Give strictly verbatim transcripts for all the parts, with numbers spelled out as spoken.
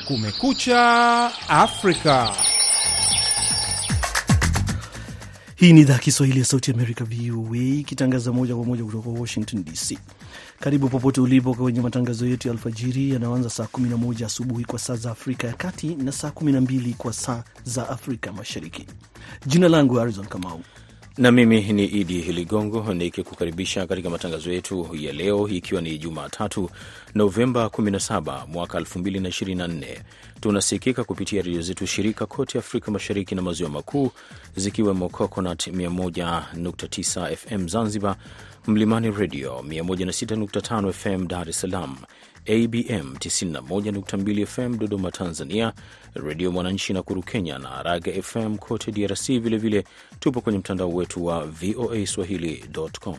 Kumekucha Afrika. Hii ni idhaa Kiswahili ya Sauti ya Amerika, V O A, ikitangaza moja kwa moja kutoka Washington D C. Karibu popote ulipo kwenye matangazo yetu ya alfajiri yanayoanza saa kumi na moja asubuhi kwa saa za Afrika ya Kati na saa kumi na mbili kwa saa za Afrika Mashariki. Jina langu Harrison Kamau. Na mimi ni Idi Ligongo nikikukaribisha katika matangazo yetu ya leo, ikiwa ni Jumatatu Novemba kumi na saba mwaka elfu mbili na ishirini na nne. Tunasikika kupitia redio zetu shirika kote Afrika Mashariki na Maziwa Makuu, zikiwemo Coconut mia moja nukta tisa F M Zanzibar, Mlimani Radio mia moja na sita nukta tano F M Dar es Salaam, A B M tisini na moja nukta mbili F M Dodoma Tanzania, Radio Mwananchi Nakuru Kenya na Raga F M kote D R C. Vilevile vile, tupo kwenye mtandao wetu wa V O A Swahili dot com.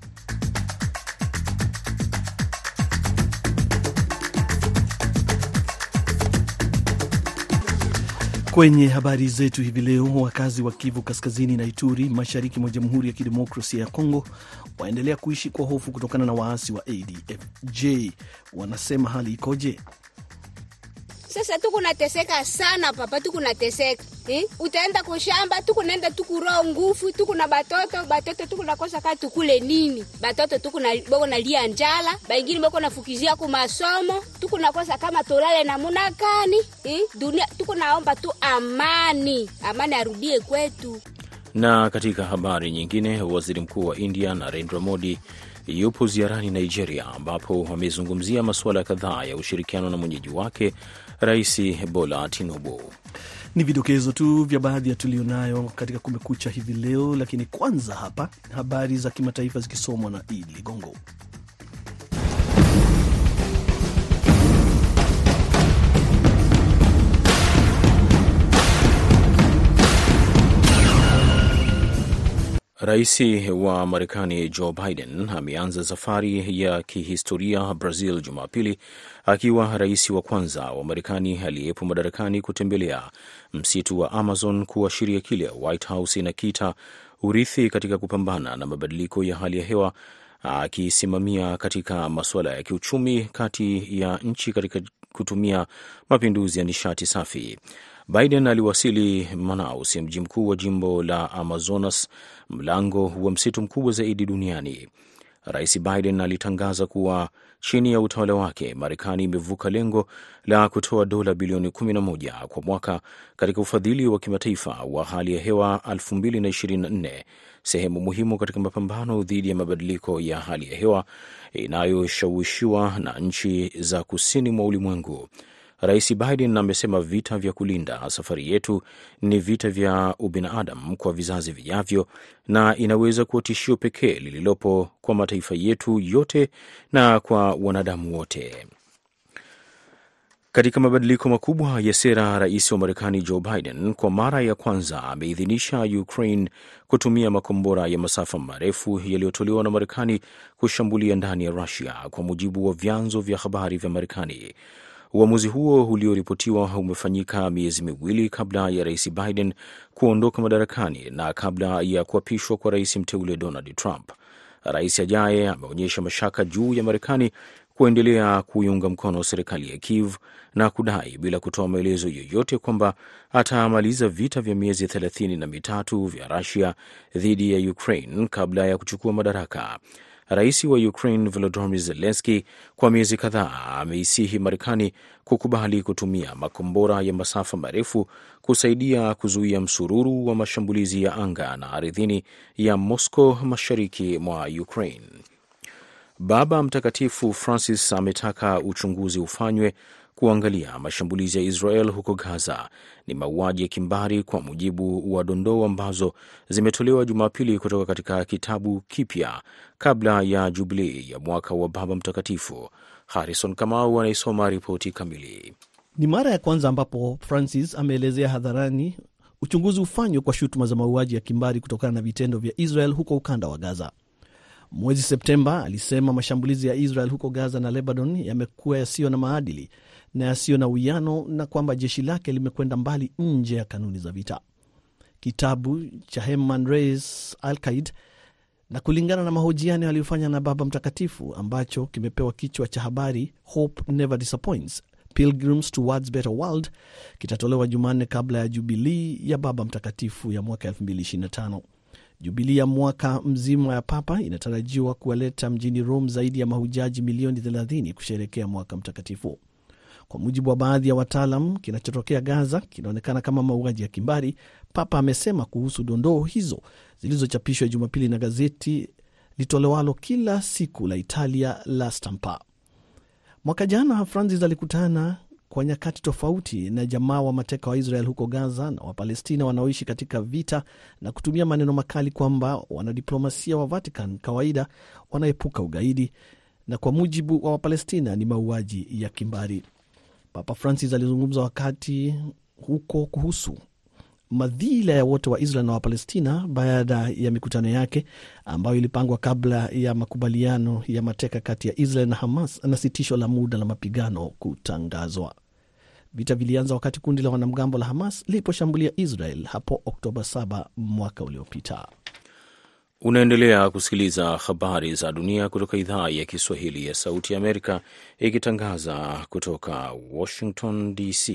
Kwenye habari zetu hivi leo, wakazi wa Kivu Kaskazini na Ituri, mashariki mwa Jamhuri ya Kidemokrasia ya Kongo, waendelea kuishi kwa hofu kutokana na waasi wa A D F. Je, wanasema hali ikoje? Sasa tuko nateseka sana papa, tuko nateseka. Eh? Utaenda kushamba, tuko naenda tukuroa ngufu, tuko na batoto, batoto tuko nakosa kama tukule nini? Batoto tuko na boko na lia njala, baingine boko nafukizia kwa masomo, tuko nakosa kama tolale na muna kani? Eh? Dunia tuko naomba tu amani, amani arudie kwetu. Na katika habari nyingine, waziri mkuu wa India Narendra Modi yupo ziarani Nigeria, ambapo wamezungumzia masuala kadhaa ya ushirikiano na mwenyeji wake Rais Bola Tinubu. Ni vidokezo tu vya baadhi ya tulionayo katika Kumekucha hivi leo, lakini kwanza hapa habari za kimataifa zikisomwa na Idi Ligongo. Rais wa Marekani Joe Biden ameanza safari ya kihistoria Brazil Jumapili, akiwa rais wa kwanza wa Marekani aliyepo madarakani kutembelea msitu wa Amazon, kuashiria kile White House inakiita urithi katika kupambana na mabadiliko ya hali ya hewa, akisimamia katika masuala ya kiuchumi kati ya nchi katika kutumia mapinduzi ya nishati safi. Biden aliwasili Manaus, mji mkuu wa jimbo la Amazonas, mlango wa msitu mkubwa zaidi duniani. Rais Biden alitangaza kuwa chini ya utawala wake Marekani imevuka lengo la kutoa dola bilioni kumi na moja kwa mwaka katika ufadhili wa kimataifa wa hali ya hewa elfu mbili na ishirini na nne, sehemu muhimu katika mapambano dhidi ya mabadiliko ya hali ya hewa inayoshawishiwa na nchi za kusini mwa ulimwengu. Rais Biden amesema vita vya kulinda safari yetu ni vita vya ubinadamu kwa vizazi vijavyo, na inaweza kuwa tishio pekee lililopo kwa mataifa yetu yote na kwa wanadamu wote. Katika mabadiliko makubwa ya sera, rais wa Marekani Joe Biden kwa mara ya kwanza ameidhinisha Ukraine kutumia makombora ya masafa marefu yaliyotolewa na Marekani kushambulia ndani ya Russia, kwa mujibu wa vyanzo vya habari vya Marekani. Uamuzi huo ulioripotiwa umefanyika miezi miwili kabla ya rais Biden kuondoka madarakani na kabla ya kuapishwa kwa rais mteule Donald Trump. Rais ajaye ameonyesha mashaka juu ya Marekani kuendelea kuiunga mkono serikali ya Kiev na kudai bila kutoa maelezo yoyote kwamba atamaliza vita vya miezi thelathini na mitatu vya Russia dhidi ya Ukraine kabla ya kuchukua madaraka. Rais wa Ukraine Volodymyr Zelensky kwa miezi kadhaa ameisihi Marekani kukubali kutumia makombora ya masafa marefu kusaidia kuzuia msururu wa mashambulizi ya anga na ardhini ya Moscow mashariki mwa Ukraine. Baba Mtakatifu Francis ametaka uchunguzi ufanywe kuangalia mashambulizi ya Israel huko Gaza ni mauaji ya kimbari, kwa mujibu wa dondoo ambazo zimetolewa Jumapili kutoka katika kitabu kipya kabla ya Jubilei ya mwaka wa Baba Mtakatifu. Harrison Kamau anaisoma ripoti kamili. Ni mara ya kwanza ambapo Francis ameelezea hadharani uchunguzi ufanywe kwa shutuma za mauaji ya kimbari kutokana na vitendo vya Israel huko ukanda wa Gaza. Mwezi Septemba alisema mashambulizi ya Israel huko Gaza na Lebanon yamekuwa yasiyo na maadili na yasiyo na uwiano, na kwamba jeshi lake limekwenda mbali nje ya kanuni za vita. Kitabu cha Herman Reis Al-Qaid, na kulingana na mahojiano aliyofanya na Baba Mtakatifu ambacho kimepewa kichwa cha habari Hope Never Disappoints, Pilgrims Towards Better World kitatolewa Jumanne kabla ya Jubilii ya Baba Mtakatifu ya mwaka elfu mbili ishirini na tano. Jubilii ya mwaka mzima ya Papa inatarajiwa kuwaleta mjini Rome zaidi ya mahujaji milioni thelathini kusherehekea mwaka mtakatifu. Kwa mujibu wa baadhi ya wataalam, kinachotokea Gaza kinaonekana kama mauaji ya kimbari. Papa amesema kuhusu dondoo hizo zilizochapishwa Jumapili na gazeti litolewalo kila siku la Italia La Stampa. Mwaka jana Francis alikutana kwa nyakati tofauti na jamaa wa mateka wa Israel huko Gaza na Wapalestina wanaoishi katika vita na kutumia maneno makali kwamba wanadiplomasia wa Vatican kawaida wanaepuka ugaidi na kwa mujibu wa Wapalestina ni mauaji ya kimbari. Papa Francis alizungumza wakati huko kuhusu madhila ya wote wa Israel na Wapalestina baada ya mikutano yake ambayo ilipangwa kabla ya makubaliano ya mateka kati ya Israel na Hamas na sitisho la muda la mapigano kutangazwa. Vita vilianza wakati kundi la wanamgambo la Hamas liliposhambulia Israel hapo Oktoba saba mwaka uliopita. Unaendelea kusikiliza habari za dunia kutoka idhaa ya Kiswahili ya Sauti ya Amerika ikitangaza kutoka Washington D C.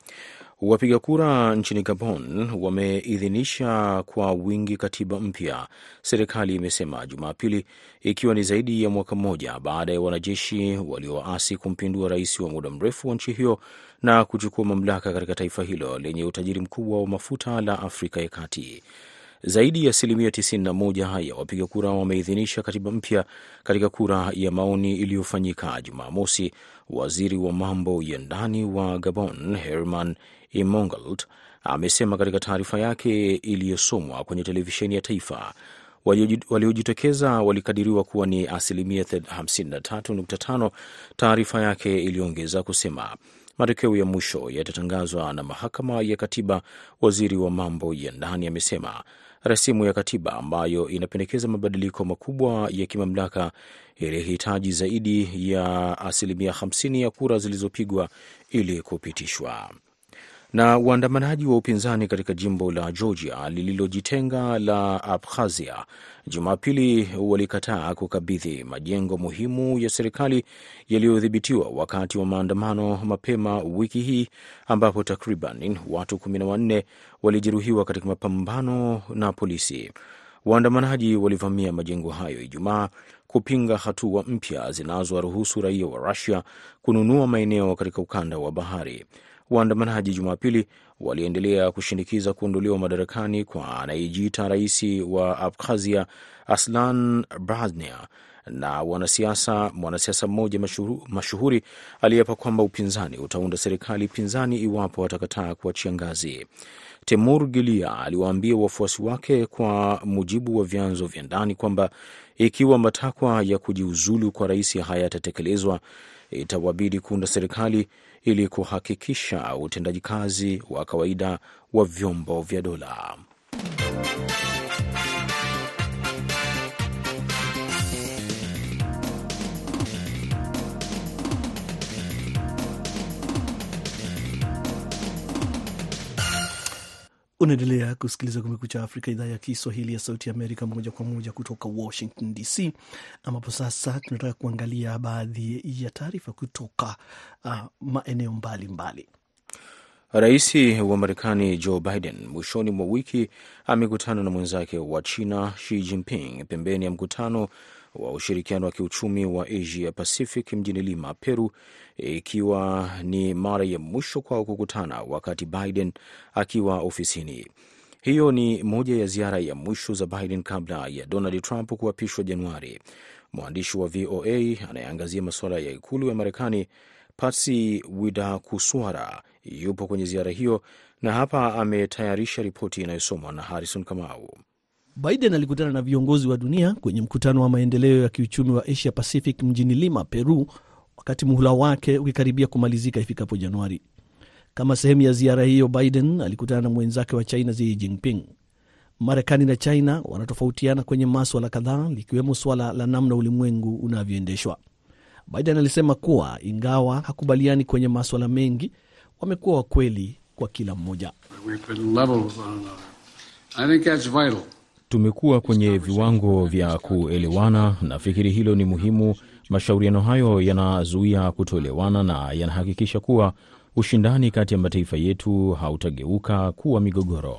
Wapiga kura nchini Gabon wameidhinisha kwa wingi katiba mpya, serikali imesema Jumapili, ikiwa ni zaidi ya mwaka mmoja baada ya wanajeshi walioasi kumpindua rais wa muda mrefu wa nchi hiyo na kuchukua mamlaka katika taifa hilo lenye utajiri mkubwa wa mafuta la Afrika ya Kati. Zaidi ya asilimia tisini na moja ya wapiga kura wameidhinisha katiba mpya katika kura ya maoni iliyofanyika Jumamosi. Waziri wa mambo ya ndani wa Gabon, Herman Imongalt, amesema katika taarifa yake iliyosomwa kwenye televisheni ya taifa. Waliojitokeza walikadiriwa kuwa ni asilimia hamsini na tatu nukta tano. Taarifa yake iliongeza kusema matokeo ya mwisho yatatangazwa na mahakama ya katiba. Waziri wa mambo ya ndani amesema rasimu ya katiba ambayo inapendekeza mabadiliko makubwa ya kimamlaka ilihitaji zaidi ya asilimia hamsini ya kura zilizopigwa ili kupitishwa. Na waandamanaji wa upinzani katika jimbo la Georgia lililojitenga la Abkhazia Jumapili walikataa kukabidhi majengo muhimu ya serikali yaliyodhibitiwa wakati wa maandamano mapema wiki hii, ambapo takriban watu kumi na wanne walijeruhiwa katika mapambano na polisi. Waandamanaji walivamia majengo hayo Ijumaa kupinga hatua mpya zinazowaruhusu raia wa Russia kununua maeneo katika ukanda wa bahari. Waandamanaji Jumapili waliendelea kushinikiza kuondolewa madarakani kwa anayejiita rais wa Abkhazia Aslan Barzania na wanasiasa mwanasiasa mmoja mashuhuri, mashuhuri aliyeapa kwamba upinzani utaunda serikali pinzani iwapo watakataa kuachia ngazi. Temur Gilia aliwaambia wafuasi wake kwa mujibu wa vyanzo vya ndani kwamba ikiwa matakwa ya kujiuzulu kwa rais hayatatekelezwa, itawabidi kuunda serikali ili kuhakikisha utendaji kazi wa kawaida wa vyombo vya dola. Unaendelea kusikiliza Kumekucha Afrika, idhaa ya Kiswahili ya Sauti ya Amerika, moja kwa moja kutoka Washington D C, ambapo sasa tunataka kuangalia baadhi ya taarifa kutoka uh, maeneo mbalimbali. Rais wa Marekani Joe Biden mwishoni mwa wiki amekutana na mwenzake wa China Xi Jinping pembeni ya mkutano wa ushirikiano wa kiuchumi wa Asia Pacific mjini Lima, Peru, ikiwa ni mara ya mwisho kwao kukutana wakati Biden akiwa ofisini. Hiyo ni moja ya ziara ya mwisho za Biden kabla ya Donald Trump kuapishwa Januari. Mwandishi wa V O A anayeangazia masuala ya ikulu ya Marekani, Patsy Widakuswara, yupo kwenye ziara hiyo na hapa ametayarisha ripoti inayosomwa na Harrison Kamau. Biden alikutana na viongozi wa dunia kwenye mkutano wa maendeleo ya kiuchumi wa Asia Pacific mjini Lima, Peru, wakati muhula wake ukikaribia kumalizika ifikapo Januari. Kama sehemu ya ziara hiyo, Biden alikutana na mwenzake wa China Xi Jinping. Marekani na China wanatofautiana kwenye masuala kadhaa, likiwemo suala la namna ulimwengu unavyoendeshwa. Biden alisema kuwa ingawa hakubaliani kwenye masuala mengi, wamekuwa wakweli kwa kila mmoja. Tumekuwa kwenye viwango vya kuelewana. Nafikiri hilo ni muhimu Mashauriano hayo yanazuia kutoelewana na yanahakikisha kuwa ushindani kati ya mataifa yetu hautageuka kuwa migogoro.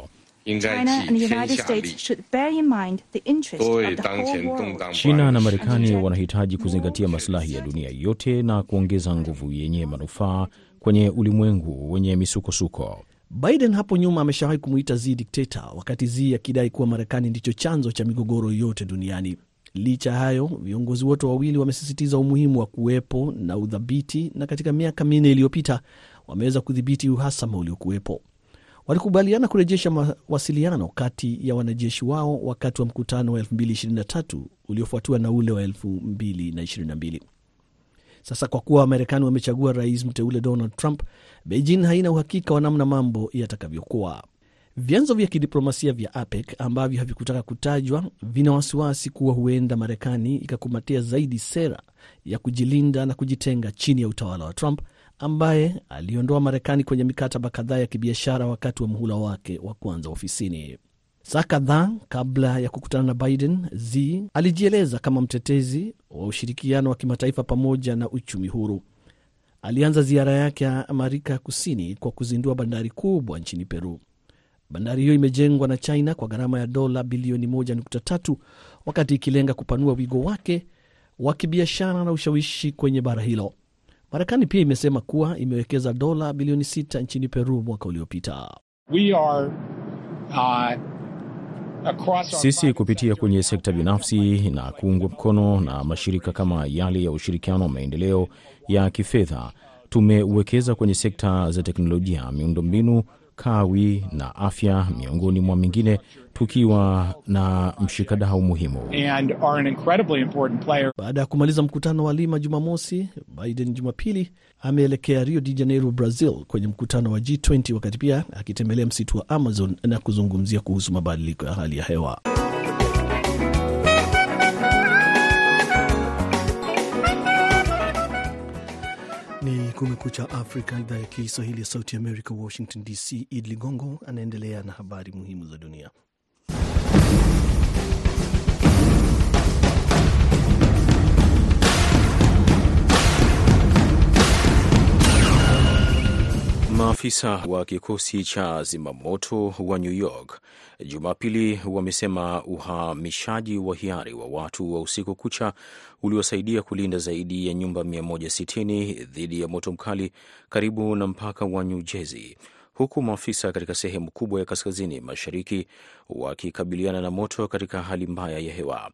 China na Marekani wanahitaji kuzingatia maslahi ya dunia yote na kuongeza nguvu yenye manufaa kwenye ulimwengu wenye misukosuko. Biden hapo nyuma ameshawahi kumuita Xi dikteta, wakati Xi akidai kuwa Marekani ndicho chanzo cha migogoro yote duniani. Licha hayo, viongozi wote wawili wamesisitiza umuhimu wa kuwepo na udhabiti, na katika miaka minne iliyopita wameweza kudhibiti uhasama uliokuwepo. Walikubaliana kurejesha mawasiliano kati ya wanajeshi wao wakati wa mkutano wa elfu mbili ishirini na tatu uliofuatiwa na ule wa elfu mbili ishirini na mbili. Sasa kwa kuwa Wamarekani wamechagua rais mteule Donald Trump, Beijing haina uhakika wa namna mambo yatakavyokuwa. Vyanzo vya kidiplomasia vya APEC ambavyo havikutaka kutajwa vina wasiwasi kuwa huenda Marekani ikakumatia zaidi sera ya kujilinda na kujitenga chini ya utawala wa Trump, ambaye aliondoa Marekani kwenye mikataba kadhaa ya kibiashara wakati wa muhula wake wa kwanza ofisini. Saa kadhaa kabla ya kukutana na Biden, Xi alijieleza kama mtetezi wa ushirikiano wa kimataifa pamoja na uchumi huru. Alianza ziara yake ya Amerika Kusini kwa kuzindua bandari kubwa nchini Peru. Bandari hiyo imejengwa na China kwa gharama ya dola bilioni moja nukta tatu, wakati ikilenga kupanua wigo wake wa kibiashara na ushawishi kwenye bara hilo. Marekani pia imesema kuwa imewekeza dola bilioni sita nchini Peru mwaka uliopita. We are, uh, Sisi kupitia kwenye sekta binafsi na kuungwa mkono na mashirika kama yale ya ushirikiano wa maendeleo ya kifedha, tumewekeza kwenye sekta za teknolojia, miundombinu, kawi na afya, miongoni mwa mingine, tukiwa na mshikadau muhimu. Baada ya kumaliza mkutano wa Lima Jumamosi, Biden Jumapili ameelekea Rio de Janeiro, Brazil, kwenye mkutano wa G ishirini, wakati pia akitembelea msitu wa Amazon na kuzungumzia kuhusu mabadiliko ya hali ya hewa. Ni Kumekucha Afrika, idhaa ya Kiswahili ya Sauti ya Amerika, Washington D C. Idli Ligongo anaendelea na habari muhimu za dunia. Maafisa wa kikosi cha zimamoto wa New York Jumapili wamesema uhamishaji wa hiari wa watu wa usiku kucha uliosaidia kulinda zaidi ya nyumba mia moja sitini dhidi ya moto mkali karibu na mpaka wa New Jersey, huku maafisa katika sehemu kubwa ya kaskazini mashariki wakikabiliana na moto katika hali mbaya ya hewa.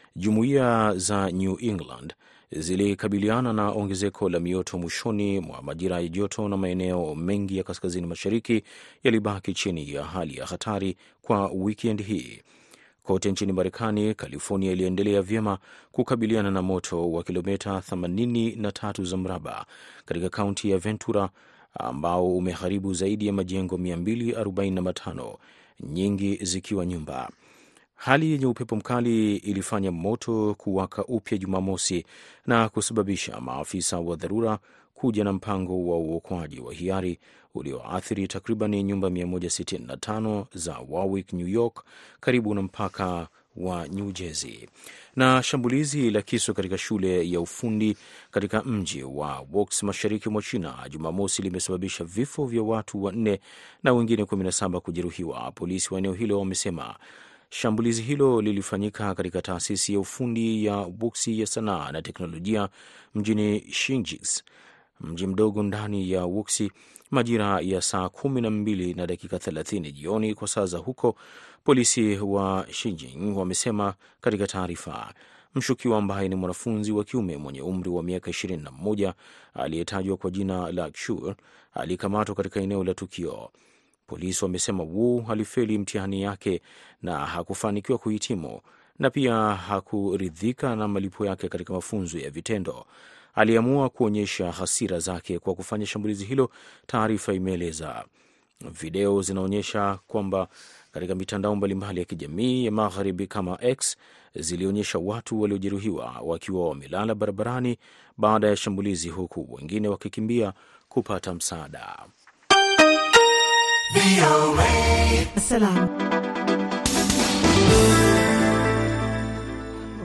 Jumuiya za New England zilikabiliana na ongezeko la mioto mwishoni mwa majira ya joto, na maeneo mengi ya kaskazini mashariki yalibaki chini ya hali ya hatari kwa weekend hii. Kote nchini Marekani, California iliendelea vyema kukabiliana na moto wa kilomita themanini na tatu za mraba katika kaunti ya Ventura, ambao umeharibu zaidi ya majengo mia mbili arobaini na matano, nyingi zikiwa nyumba. Hali yenye upepo mkali ilifanya moto kuwaka upya Jumamosi na kusababisha maafisa wa dharura kuja na mpango wa uokoaji wa hiari ulioathiri takriban nyumba mia moja sitini na tano za Warwick, New York, karibu na mpaka wa New Jersey. Na shambulizi la kisu katika shule ya ufundi katika mji wa Wuxi mashariki mwa China Jumamosi limesababisha vifo vya watu wanne na wengine kumi na saba kujeruhiwa. Polisi wa eneo hilo wamesema shambulizi hilo lilifanyika katika taasisi ya ufundi ya Wuxi ya sanaa na teknolojia mjini Xinjiang, mji mdogo ndani ya Wuxi, majira ya saa kumi na mbili na dakika thelathini jioni kwa saa za huko, polisi wa Xinjiang wamesema katika taarifa. Mshukiwa ambaye ni mwanafunzi wa kiume mwenye umri wa miaka ishirini na moja aliyetajwa kwa jina la Xu alikamatwa katika eneo la tukio. Polisi wamesema Wu alifeli mtihani yake na hakufanikiwa kuhitimu, na pia hakuridhika na malipo yake katika mafunzo ya vitendo. Aliamua kuonyesha hasira zake kwa kufanya shambulizi hilo, taarifa imeeleza. Video zinaonyesha kwamba katika mitandao mbalimbali ya kijamii ya magharibi kama X zilionyesha watu waliojeruhiwa wakiwa wamelala barabarani baada ya shambulizi, huku wengine wakikimbia kupata msaada.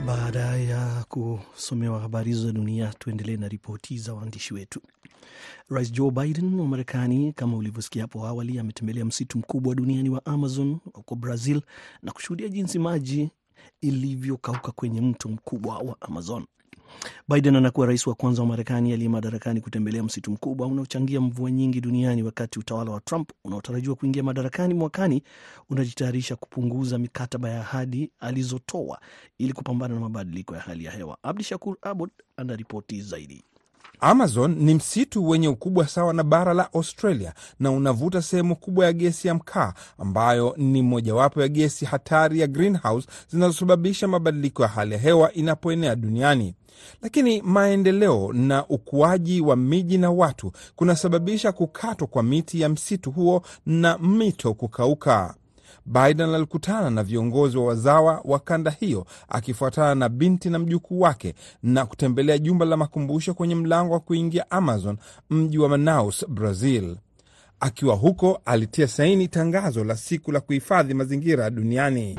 Baada ya kusomewa habari za dunia, tuendelee na ripoti za waandishi wetu. Rais Joe Biden wa Marekani, kama ulivyosikia hapo awali, ametembelea msitu mkubwa duniani wa Amazon huko Brazil na kushuhudia jinsi maji ilivyokauka kwenye mto mkubwa wa Amazon. Biden anakuwa rais wa kwanza wa Marekani aliye madarakani kutembelea msitu mkubwa unaochangia mvua nyingi duniani, wakati utawala wa Trump unaotarajiwa kuingia madarakani mwakani unajitayarisha kupunguza mikataba ya ahadi alizotoa ili kupambana na mabadiliko ya hali ya hewa. Abdishakur Abud anaripoti zaidi. Amazon ni msitu wenye ukubwa sawa na bara la Australia na unavuta sehemu kubwa ya gesi ya mkaa ambayo ni mojawapo ya gesi hatari ya greenhouse zinazosababisha mabadiliko ya hali ya hewa inapoenea duniani. Lakini maendeleo na ukuaji wa miji na watu kunasababisha kukatwa kwa miti ya msitu huo na mito kukauka. Biden alikutana na viongozi wa wazawa wa kanda hiyo akifuatana na binti na mjukuu wake na kutembelea jumba la makumbusho kwenye mlango wa kuingia Amazon, mji wa Manaus, Brazil. Akiwa huko alitia saini tangazo la siku la kuhifadhi mazingira duniani.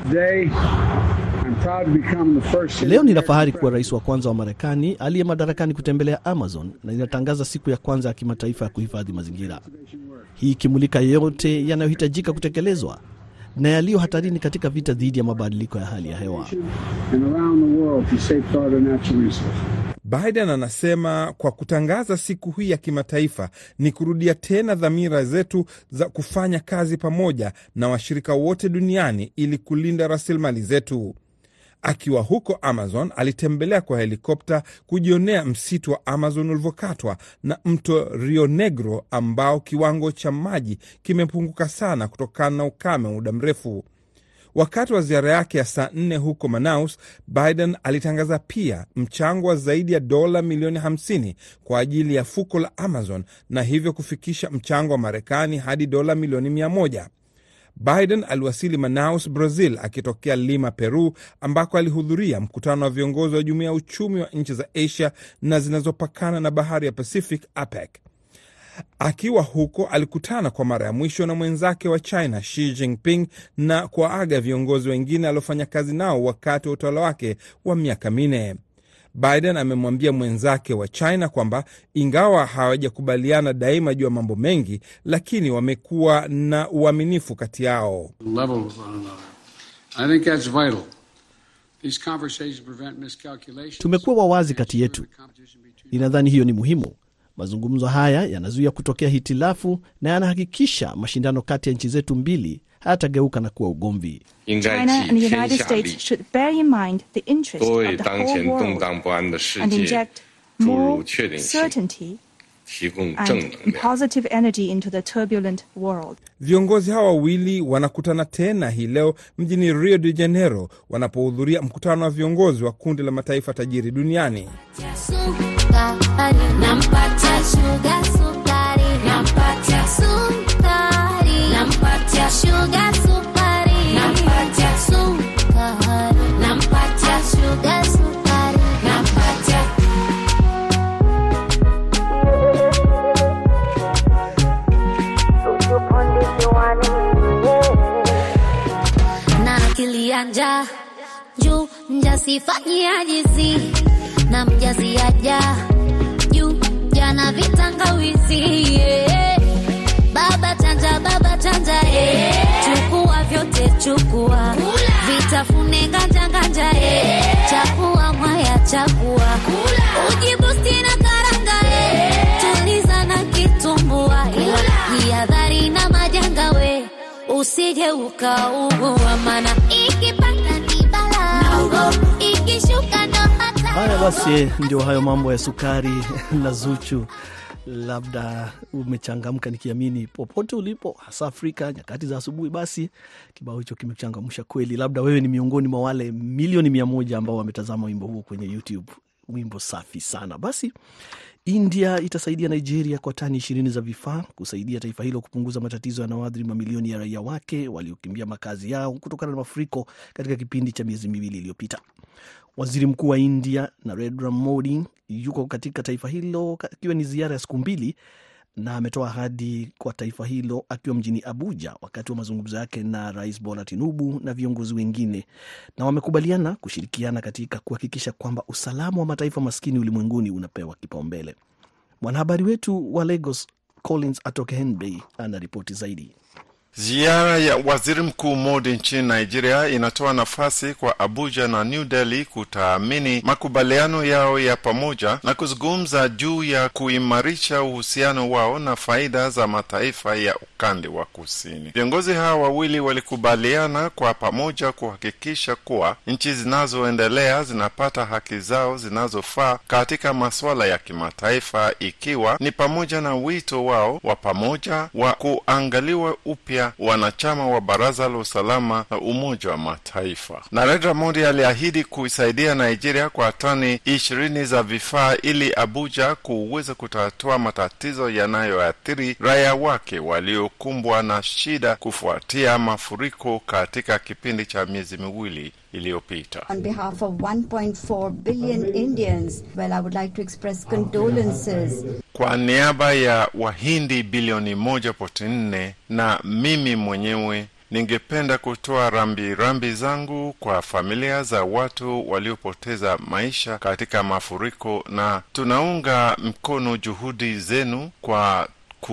Leo nina fahari kuwa rais wa kwanza wa Marekani aliye madarakani kutembelea Amazon na ninatangaza siku ya kwanza ya kimataifa ya kuhifadhi mazingira. Hii ikimulika yote yanayohitajika kutekelezwa na yaliyo hatarini katika vita dhidi ya mabadiliko ya hali ya hewa. Biden anasema kwa kutangaza siku hii ya kimataifa ni kurudia tena dhamira zetu za kufanya kazi pamoja na washirika wote duniani ili kulinda rasilimali zetu. Akiwa huko Amazon, alitembelea kwa helikopta kujionea msitu wa Amazon ulivyokatwa na mto Rio Negro ambao kiwango cha maji kimepunguka sana kutokana na ukame wa muda mrefu. Wakati wa ziara yake ya saa nne huko Manaus, Biden alitangaza pia mchango wa zaidi ya dola milioni hamsini kwa ajili ya fuko la Amazon na hivyo kufikisha mchango wa Marekani hadi dola milioni mia moja. Biden aliwasili Manaus, Brazil, akitokea Lima, Peru, ambako alihudhuria mkutano wa viongozi wa jumuiya ya uchumi wa nchi za Asia na zinazopakana na bahari ya Pacific, A P E C. Akiwa huko alikutana kwa mara ya mwisho na mwenzake wa China Xi Jinping na kuwaaga viongozi wengine aliofanya kazi nao wakati wa utawala wake wa miaka minne. Biden amemwambia mwenzake wa China kwamba ingawa hawajakubaliana daima juu ya mambo mengi, lakini wamekuwa na uaminifu kati yao. Tumekuwa wawazi kati yetu. Ninadhani hiyo ni muhimu. Mazungumzo haya yanazuia kutokea hitilafu na yanahakikisha mashindano kati ya nchi zetu mbili hayatageuka na kuwa ugomvi. China and the United States should bear in mind the interests of the whole world and inject more certainty and positive energy into the turbulent world. Viongozi hawa wawili wanakutana tena hii leo mjini Rio de Janeiro wanapohudhuria mkutano wa viongozi wa kundi la mataifa tajiri duniani. Nampatia sugar sukari, nampatia sukari, nampatia sugar sukari, nampatia sukari, nampatia sugar sukari, nampatia. Na akili anja juu njasifanyia jizi na mjazi aja juu jana vitangawizi, yeah. Baba chanja baba chanja, yeah. Chukua vyote chukua, vitafune nganja nganja, yeah. Chakua mwaya chakua, ujibusti na karanga, yeah. Tuliza na kitumbua, jihadhari na majanga, we usije ukaugua, maana ikipanda ni balaa, ikishuka ndo hata. Haya basi, ndio hayo mambo ya sukari na Zuchu. Labda umechangamka nikiamini popote ulipo, hasa Afrika nyakati za asubuhi. Basi kibao hicho kimechangamsha kweli. Labda wewe ni miongoni mwa wale milioni mia moja ambao wametazama wimbo huo kwenye YouTube. Wimbo safi sana. Basi India itasaidia Nigeria kwa tani ishirini za vifaa kusaidia taifa hilo kupunguza matatizo yanayoathiri mamilioni ya raia wake waliokimbia makazi yao kutokana na mafuriko katika kipindi cha miezi miwili iliyopita. Waziri Mkuu wa India Narendra Modi yuko katika taifa hilo akiwa ni ziara ya siku mbili, na ametoa ahadi kwa taifa hilo akiwa mjini Abuja wakati wa mazungumzo yake na Rais Bola Tinubu na viongozi wengine, na wamekubaliana kushirikiana katika kuhakikisha kwamba usalama wa mataifa maskini ulimwenguni unapewa kipaumbele. Mwanahabari wetu wa Lagos Collins Atoke Henbey ana ripoti zaidi. Ziara ya Waziri Mkuu Modi nchini Nigeria inatoa nafasi kwa Abuja na New Delhi kutaamini makubaliano yao ya pamoja na kuzungumza juu ya kuimarisha uhusiano wao na faida za mataifa ya ukanda wa kusini. Viongozi hawa wawili walikubaliana kwa pamoja kuhakikisha kuwa nchi zinazoendelea zinapata haki zao zinazofaa katika masuala ya kimataifa, ikiwa ni pamoja na wito wao wa pamoja wa kuangaliwa upya wanachama wa Baraza la Usalama la Umoja wa Mataifa. Narendra Modi aliahidi kuisaidia Nigeria kwa tani ishirini za vifaa ili Abuja kuweza kutatua matatizo yanayoathiri raia wake waliokumbwa na shida kufuatia mafuriko katika kipindi cha miezi miwili iliyopita. On behalf of one point four billion Indians, well, I would like to express condolences. Kwa niaba ya Wahindi bilioni moja nukta nne na mimi mwenyewe ningependa kutoa rambi rambi zangu kwa familia za watu waliopoteza maisha katika mafuriko, na tunaunga mkono juhudi zenu kwa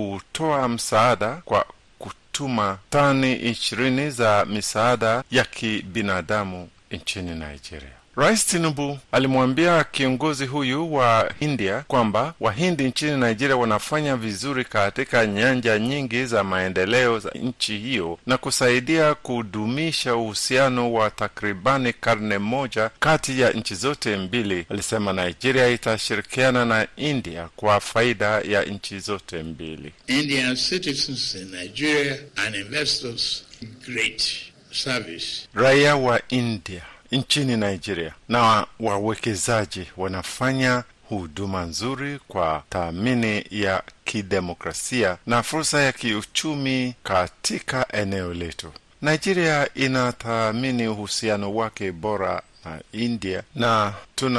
kutoa msaada kwa kutuma tani ishirini za misaada ya kibinadamu nchini Nigeria. Rais Tinubu alimwambia kiongozi huyu wa India kwamba Wahindi nchini Nigeria wanafanya vizuri katika nyanja nyingi za maendeleo za nchi hiyo na kusaidia kudumisha uhusiano wa takribani karne moja kati ya nchi zote mbili. Alisema Nigeria itashirikiana na India kwa faida ya nchi zote mbili. Indian citizens in Nigeria and investors great service. Raia wa India nchini Nigeria na wawekezaji wanafanya huduma nzuri kwa taamini ya kidemokrasia na fursa ya kiuchumi katika eneo letu. Nigeria inathamini uhusiano wake bora na India na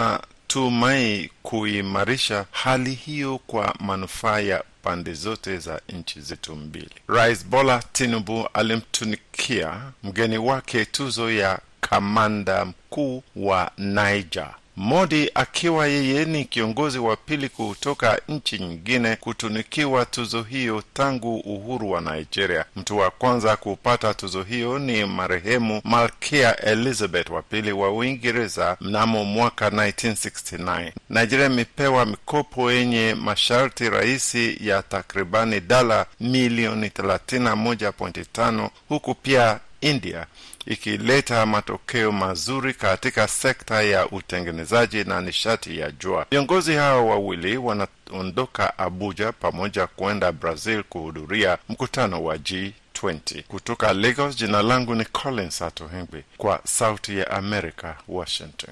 tunatumai kuimarisha hali hiyo kwa manufaa ya pande zote za nchi zetu mbili. Rais Bola Tinubu alimtunikia mgeni wake tuzo ya kamanda mkuu wa Niger. Modi akiwa yeye ni kiongozi wa pili kutoka nchi nyingine kutunikiwa tuzo hiyo tangu uhuru wa Nigeria. Mtu wa kwanza kupata tuzo hiyo ni marehemu Malkia Elizabeth wa pili wa Uingereza mnamo mwaka nineteen sixty-nine. Nigeria imepewa mikopo yenye masharti rahisi ya takribani dola milioni thelathini na moja nukta tano, huku pia India ikileta matokeo mazuri katika sekta ya utengenezaji na nishati ya jua. Viongozi hao wawili wanaondoka Abuja pamoja kwenda Brazil kuhudhuria mkutano wa G twenty. Kutoka Lagos, jina langu ni Collins Atohengbe kwa Sauti ya America, Washington.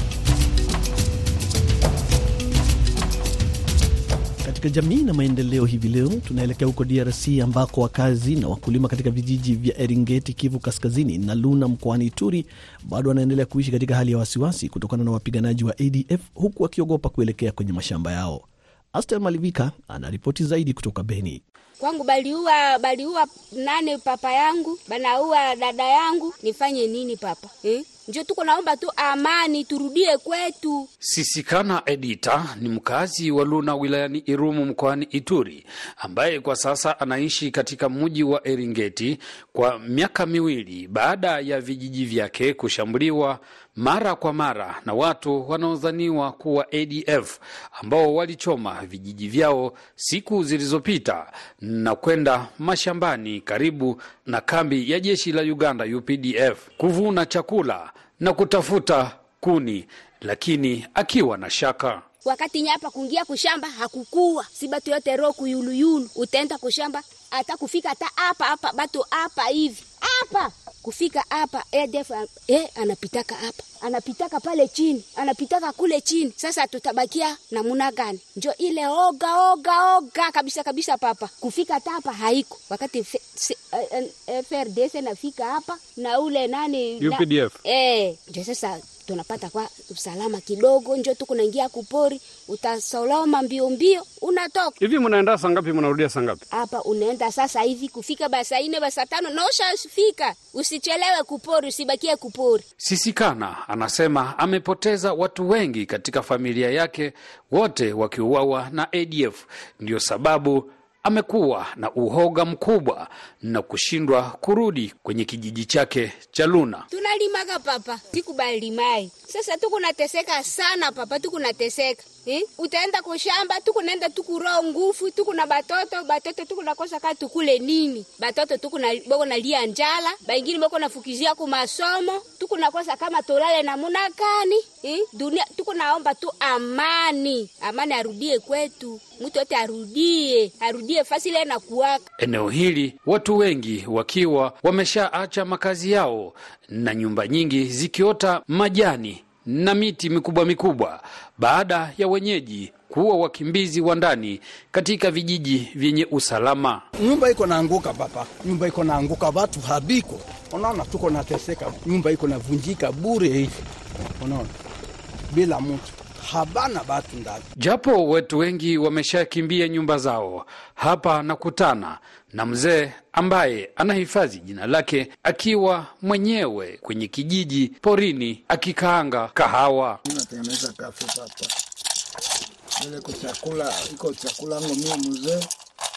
Katika jamii na maendeleo hivi leo tunaelekea huko D R C ambako wakazi na wakulima katika vijiji vya Eringeti, Kivu Kaskazini na Luna mkoani Ituri bado wanaendelea kuishi katika hali ya wasiwasi kutokana na wapiganaji wa A D F, huku wakiogopa kuelekea kwenye mashamba yao. Astel Malivika anaripoti zaidi kutoka Beni. Kwangu baliua baliua nane papa yangu, banaua dada yangu, nifanye nini papa? Eh? Ndio tuko naomba tu amani turudie kwetu. Sisikana Edita ni mkazi wa Luna wilayani Irumu mkoani Ituri, ambaye kwa sasa anaishi katika mji wa Eringeti kwa miaka miwili baada ya vijiji vyake kushambuliwa mara kwa mara na watu wanaodhaniwa kuwa A D F ambao walichoma vijiji vyao siku zilizopita na kwenda mashambani karibu na kambi ya jeshi la Uganda U P D F kuvuna chakula na kutafuta kuni, lakini akiwa na shaka. Wakati nyapa kuingia kushamba hakukua, si batu yote roku yulu yulu, utaenda kushamba hata kufika hata hapa hapa batu hapa hivi hapa kufika hapa A D F eh anapitaka hapa, anapitaka pale chini, anapitaka kule chini. Sasa tutabakia namna gani? Ndio ile oga oga oga kabisa kabisa papa. Kufika hapa haiko. Wakati F R D C nafika hapa na ule nani U P D F. Na, eh ndio sasa tunapata kwa usalama kidogo, njoo tu kunaingia kupori, utasoloma mbio mbio unatoka. Hivi mnaenda saa ngapi mnarudia saa ngapi? Hapa unaenda sasa hivi kufika basa ine basa tano na ushafika. Usichelewe kupori, usibakie kupori. Sisikana anasema amepoteza watu wengi katika familia yake, wote wakiuawa na A D F. Ndio sababu amekuwa na uhoga mkubwa na kushindwa kurudi kwenye kijiji chake cha Luna. Tunalimaga papa, sikubali mai. Sasa tuko nateseka sana papa, tuko nateseka. Eh? Utaenda kwa shamba, tuko nenda tuko roho ngufu, tuko na batoto, batoto tuko nakosa kama tukule nini. Batoto tuko na boko na lia njala, baingine boko nafukizia kwa masomo, tuko nakosa kama tolale na munakani. Eh? Dunia tuko naomba tu amani. Amani arudie kwetu. Mtu yote arudie, arudie fasile na kuwaka. Eneo hili watu wengi wakiwa wameshaacha makazi yao na nyumba nyingi zikiota majani na miti mikubwa mikubwa baada ya wenyeji kuwa wakimbizi wa ndani katika vijiji vyenye usalama. Nyumba iko naanguka papa, nyumba iko naanguka, watu habiko. Unaona tuko nateseka, nyumba iko navunjika bure hivi. Unaona? Bila mtu. Habana batu ndani. Japo wetu wengi wameshakimbia nyumba zao, hapa nakutana na mzee ambaye anahifadhi jina lake akiwa mwenyewe kwenye kijiji porini akikaanga kahawa. Ninatengeneza kafe papa. Ile kwa chakula, iko chakula ngo mimi mzee.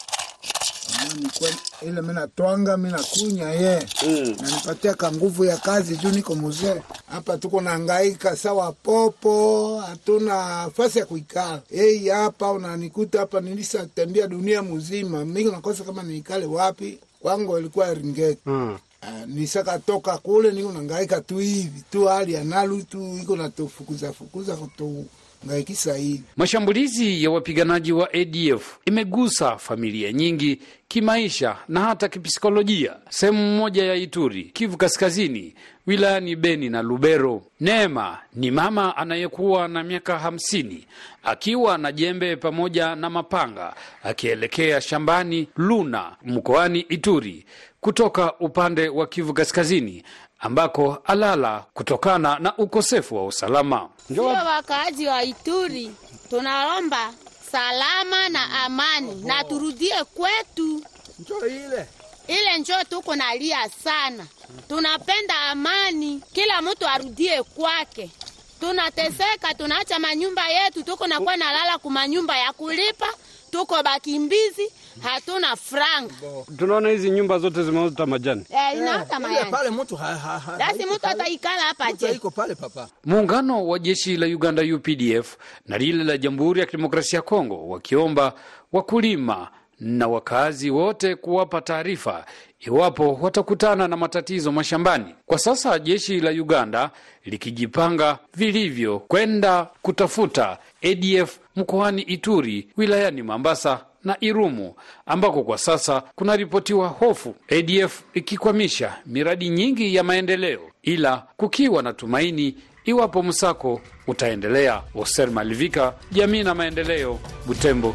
Mimi kwa ile mimi natwanga, mimi nakunya ye. Mm. Na nipatia ka nguvu ya kazi juu niko mzee. Hapa tuko nahangaika sawa popo, hatuna nafasi ya kuikala. Hey, hapa unanikuta hapa nilishatembea dunia mzima. Mimi nakosa kama nikale wapi. Kwangu ilikuwa Eringeti. Mm. Uh, nisaka toka kule niko nahangaika tu hivi. Tu hali ya nalu tu iko natufukuza fukuza kutu. Mashambulizi ya wapiganaji wa A D F imegusa familia nyingi kimaisha na hata kipsikolojia. Sehemu moja ya Ituri, Kivu Kaskazini, wilayani Beni na Lubero. Neema ni mama anayekuwa na miaka hamsini, akiwa na jembe pamoja na mapanga, akielekea shambani Luna, mkoani Ituri, kutoka upande wa Kivu Kaskazini, ambako alala kutokana na ukosefu wa usalama. Sio wakaaji wa Ituri, tunaomba salama na amani na turudie kwetu. Njoo ile. Ile njoo tuko nalia sana. Tunapenda amani, kila mtu arudie kwake. Tunateseka, tunaacha manyumba yetu, tuko na kwa nalala kuma nyumba ya kulipa, tuko bakimbizi, hatuna franga. Tunaona hizi nyumba zote zimeota majani. Eh, inaota majani. Ile pale mtu ha ha ha. Basi mtu ataikala hapa je. Iko pale papa. Muungano wa jeshi la Uganda U P D F na lile la Jamhuri ya Kidemokrasia ya Kongo wakiomba wakulima na wakazi wote kuwapa taarifa iwapo watakutana na matatizo mashambani. Kwa sasa jeshi la Uganda likijipanga vilivyo kwenda kutafuta A D F mkoani Ituri, wilayani Mambasa na Irumu, ambako kwa sasa kunaripotiwa hofu A D F ikikwamisha miradi nyingi ya maendeleo, ila kukiwa na tumaini iwapo msako utaendelea. Oser Malivika, Jamii na Maendeleo, Butembo.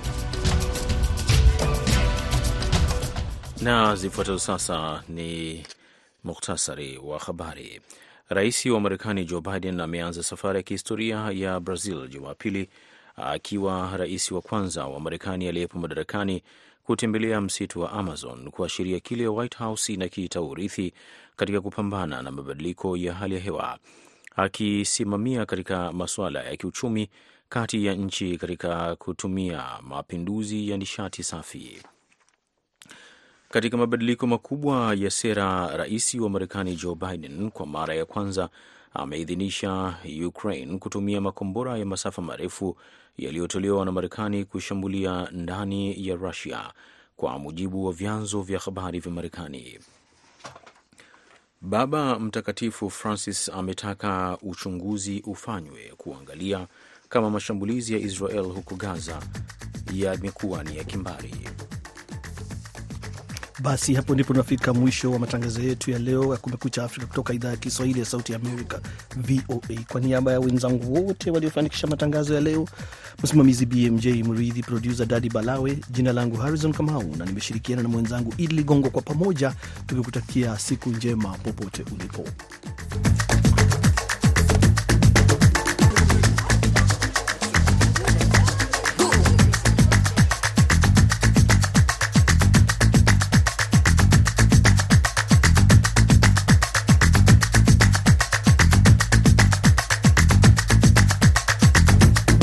Na zifuatazo sasa ni muhtasari wa habari. Rais wa Marekani Joe Biden ameanza safari ya kihistoria ya Brazil Jumapili, akiwa rais wa kwanza wa Marekani aliyepo madarakani kutembelea msitu wa Amazon, kuashiria kile White House inakiita urithi katika kupambana na mabadiliko ya hali ya hewa, akisimamia katika masuala ya kiuchumi kati ya nchi katika kutumia mapinduzi ya nishati safi. Katika mabadiliko makubwa ya sera, rais wa Marekani Joe Biden kwa mara ya kwanza ameidhinisha Ukraine kutumia makombora ya masafa marefu yaliyotolewa na Marekani kushambulia ndani ya Russia, kwa mujibu wa vyanzo vya habari vya Marekani. Baba Mtakatifu Francis ametaka uchunguzi ufanywe kuangalia kama mashambulizi ya Israel huko Gaza yamekuwa ni ya kimbari. Basi hapo ndipo tunafika mwisho wa matangazo yetu ya leo ya Kumekucha Afrika kutoka idhaa ya Kiswahili ya Sauti ya Amerika, V O A. Kwa niaba ya wenzangu wote waliofanikisha matangazo ya leo, msimamizi B M J Mridhi, producer Daddy Balawe, jina langu Harrison Kamau na nimeshirikiana na mwenzangu Idli Gongo, kwa pamoja tukikutakia siku njema popote ulipo.